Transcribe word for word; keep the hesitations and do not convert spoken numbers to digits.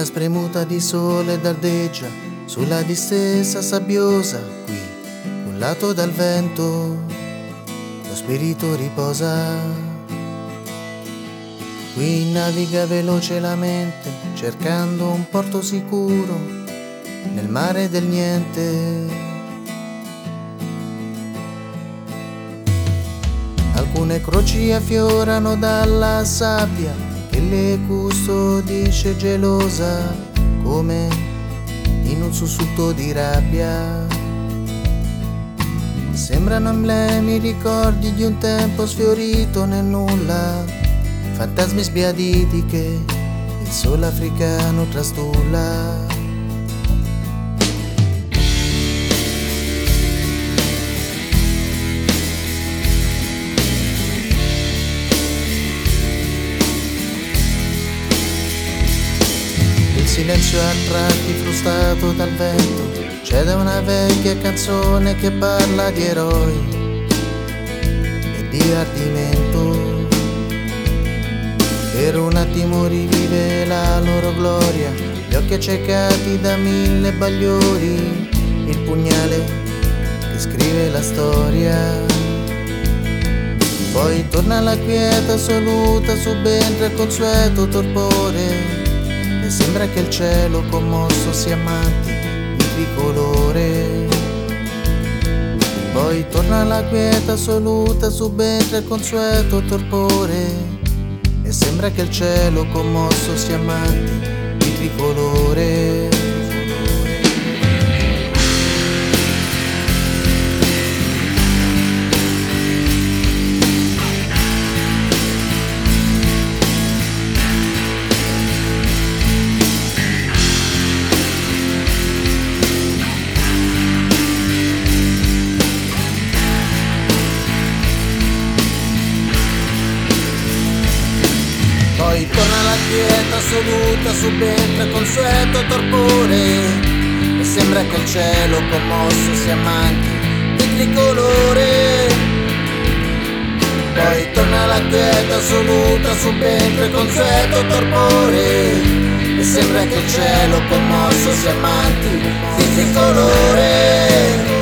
la spremuta di sole dardeggia sulla distesa sabbiosa, qui cullato dal vento lo spirito riposa. Qui naviga veloce la mente cercando un porto sicuro nel mare del niente. Alcune croci affiorano dalla sabbia che le custodisce gelosa come in un sussulto di rabbia. Sembrano emblemi, ricordi di un tempo sfiorito nel nulla, fantasmi sbiaditi che il sole africano trastulla. Il silenzio a tratti frustato dal vento, c'è da una vecchia canzone che parla di eroi e di ardimento. Per un attimo rivive la loro gloria, gli occhi accecati da mille bagliori, il pugnale che scrive la storia. Poi torna la quieta assoluta, subentra il consueto torpore e sembra che il cielo commosso sia amanti di tricolore. Poi torna la quieta assoluta, subentra il consueto torpore e sembra che il cielo commosso sia amanti di tricolore. Poi torna la quieta assoluta, subentra il consueto torpore e sembra che il cielo commosso sia amanti di tricolore. Poi torna la quieta assoluta, subentra il consueto torpore e sembra che il cielo commosso sia amanti di tricolore.